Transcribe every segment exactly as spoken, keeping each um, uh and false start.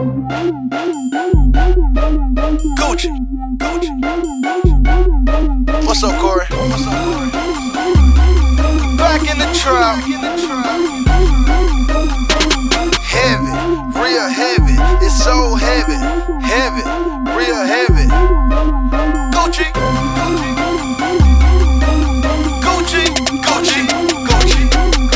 Gucci, Gucci. What's up, Corey? What's up, Corey? Back in the trap. Heavy, real heavy. It's so heavy, heavy, real heavy. Gucci, Gucci, Gucci, Gucci.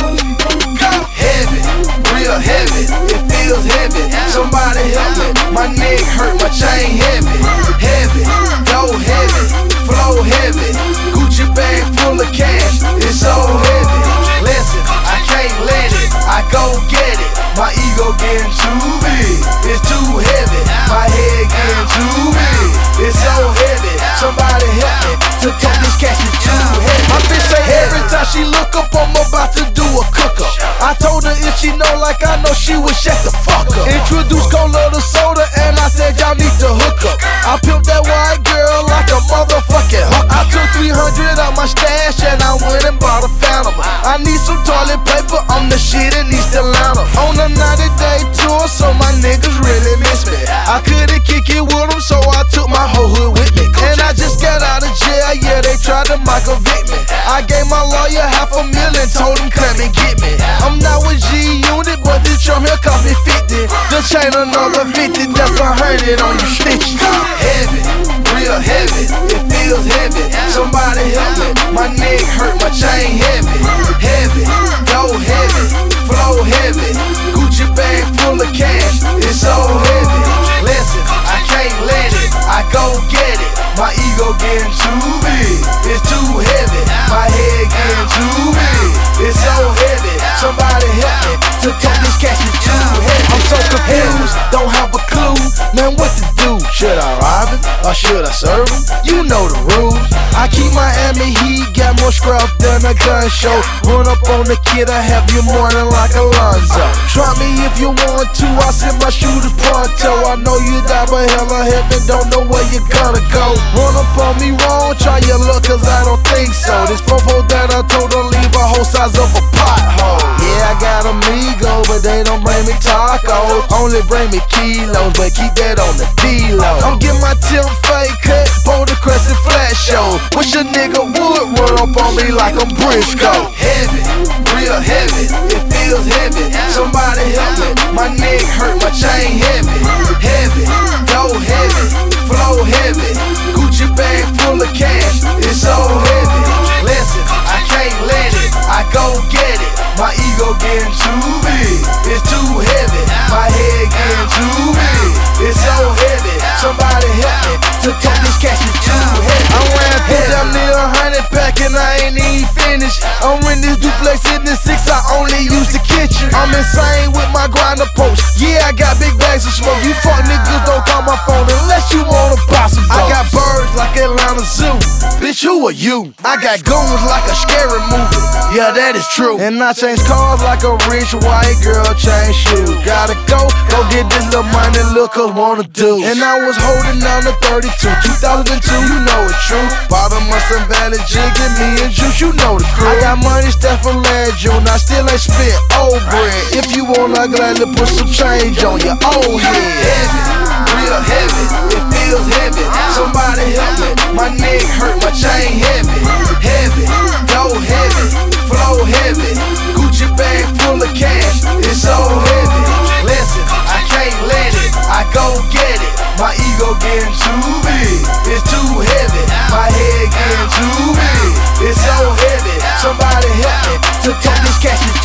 Go. Heavy, real heavy. It feels heavy. Somebody help me. My neck hurt, my chain heavy, heavy, dough heavy, flow heavy. Gucci bag full of cash. It's so heavy. Listen, I can't let it. I go get it. My ego getting too big. It's too heavy. My head getting too big. It's so heavy. Somebody help me to talk this cash is too heavy. My bitch say every time she look up, I'm about to do a cook up. I told her if she know like I know, she would shut the fuck up. Introduce cola to soda and I said y'all need to hook up. I pimped that white girl like a motherfucking hook. I took three hundred out my stash and I went and bought a Phantom. I need some toilet paper, I'm the shit in East Atlanta. On a ninety day tour, so my niggas really miss me. I couldn't kick it with them, so I took my whole hood with me. And I just got out of jail, yeah, they tried to Michael Vick me. I gave my lawyer half a million, told him come and get me. I'm not with G Unit, but this drum here cost me fifty. The chain another fifty, that's a hundred on you stitches. Heavy, real heavy, it feels heavy. Somebody help me, my neck hurt, my chain heavy, heavy, dough heavy, flow heavy. Gucci bag full of cash, it's so heavy. Listen, I can't let it, I go get it. My ego getting too big, it's too heavy. My head getting too big, it's so heavy. Somebody help me to talk this cash is too heavy. I'm so confused, don't have a clue, man, what to do? Should I rob him or should I serve him? You know the rules. I keep Miami Heat, got more scrap than a gun show. Run up on the kid, I have you morning like Alonzo. Try me if you want to, I send my shooters pronto. I know you die, but hella heaven don't know where you gonna go. Run up on me wrong, try your luck, cause I don't think so. This fofo that I told her leave a whole size of a pothole. Yeah, I got amigo, but they don't bring me tacos. Only bring me kilos, but keep that on the D-low. I'm getting my Tim fake cut, Boulder Crescent flat show. Wish a nigga would run up on me like I'm Briscoe. Heavy, real heavy, it feels heavy. Somebody help me, my neck hurt, my chain heavy, heavy, dough heavy, flow heavy. Gucci bag full of cash, it's so heavy. Listen, I can't let it, I go get it. My ego getting too big, it's too heavy. My head getting too big, it's so heavy. Somebody help me to talk this cash is too heavy. I ran through damn near a hundred pack and I ain't even finished. I'm in this duplex in the six, I only use the kitchen. I'm insane with my grinder post. Yeah, I got big bags of smoke. You fuck niggas don't call my phone unless you wanna buy some dope. I got birds like Atlanta Zoo. Bitch, who are you? I got goons like a scary movie. Yeah, that is true. And I change cars like a rich white girl change shoes. Gotta go, go get this little money, look us wanna do. And I was holding down the thirty-two, two thousand two, you know it's true. Bottom of some Valley jigging me and juice, you know the crew. I got money stuff from last June, I still ain't spent old bread. If you want, I gladly put some change on your old head. Heavy, real heavy, it feels heavy. Somebody help me, my neck hurt, my chain heavy, heavy, dough heavy, flow heavy. Gucci bag full of cash, it's so heavy. Listen, I can't let it, I go get it. My ego getting too big, it's too heavy. My head getting too big, it's so heavy. Somebody help me to talk this cash is